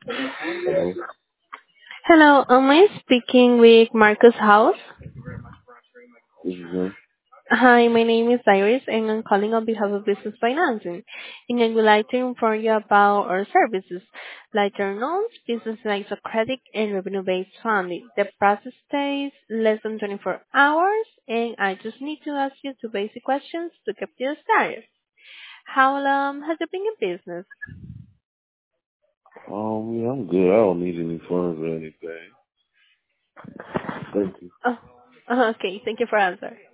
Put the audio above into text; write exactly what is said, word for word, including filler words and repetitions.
Hello. Hello, am I speaking with Marcus House? This is him. Hi, my name is Iris and I'm calling on behalf of Business Financing. And I would like to inform you about our services, like our loans, business lines of credit, and revenue-based funding. The process takes less than twenty-four hours, and I just need to ask you two basic questions to get you started. How long has it been in business? Um, yeah, I'm good. I don't need any funds or anything. Thank you. Oh, okay, thank you for answering.